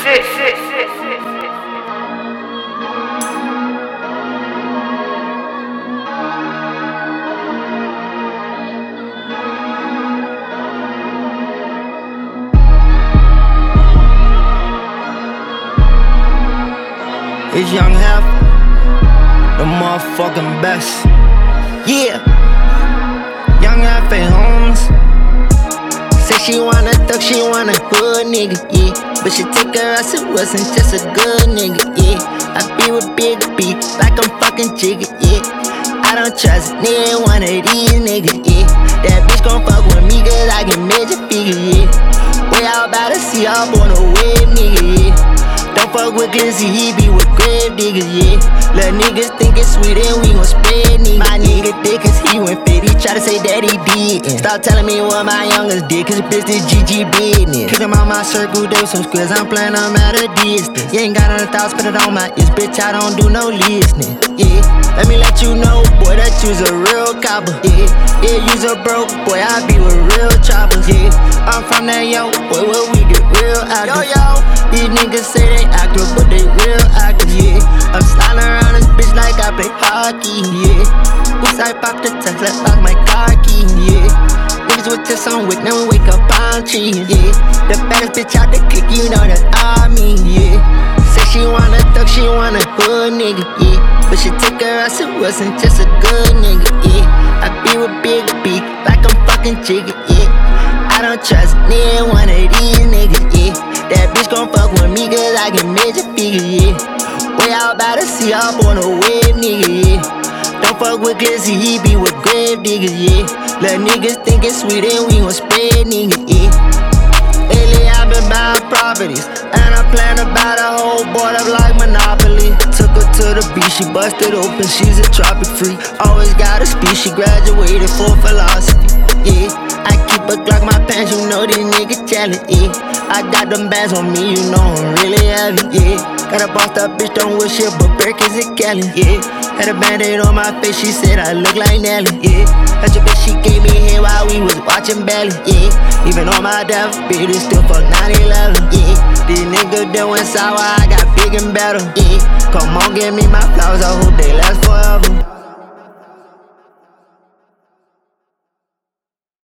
It's Young Hef, the motherfucking best. Yeah, Young Hef ain't homeless. Say she wanna thug, she want a hood nigga, yeah. But she take her ass, it wasn't just a good nigga, yeah. I be with Big B, like I'm fucking Jigga, yeah. I don't trust neither one of these niggas, yeah. That bitch gon' fuck with me cause I can major figure, yeah. Way out about to see I'm on a wave, nigga, yeah. Don't fuck with Glizzy, he be with grave diggers, yeah. Little niggas think it's sweet and we gon' spread niggas. My nigga dick cause he went fit, he try to say that he didn't. Stop telling me what my youngest did cause bitch this GG business. Kick him out my circle, do some squares, I'm playing them at a distance. You ain't got no thoughts, put it on my ears, bitch, I don't do no listening, yeah. Let me let you know, boy, that you's a real copper, yeah. Yeah, you's a broke boy, I be with real choppers, yeah. I'm from that yo, boy, where we get real actors. Yo, these niggas say they actors, but they real actors, yeah. I'm sliding around this bitch like I play hockey, yeah. Oops, I popped the text, let's lock my car key, yeah. Niggas with this on wick, now we wake up on trees, yeah. The baddest bitch out the clique, you know that's all me, yeah. Say she wanna thug, she want a hood nigga, yeah. But she took her ass, it wasn't just a good nigga, yeah. I be with Big B, like I'm fucking Jigga, yeah. I don't trust neither one of these niggas, yeah. That bitch gon' fuck with me cause I can major figure, yeah. Way out about to see I'm on a wave, nigga, yeah. Don't fuck with Glizzy, he be with grave diggers, yeah. Little niggas think it's sweet and we gon' spread, nigga, yeah. Lately I've been buying properties, and I plan to buy the whole board up like Monopoly. Took her to the beach, she busted open, she's a tropic freak. Always got a speech, she graduated for philosophy, yeah. I keep a Glock my pants, you know these niggas jealous, yeah. I got them bands on me, you know I'm really heavy, yeah. Got a bossed up bitch, don't wish shit but Birkins and Kelly, yeah. Had a band-aid on my face, she said I look like Nelly, yeah. That's your bitch, she gave me head while we was watching Belly, yeah. Even on my death, bitch, it still fuck 9/11, yeah. These niggas doing sour, I got big and better, yeah. Come on, give me my flowers, I hope they last forever.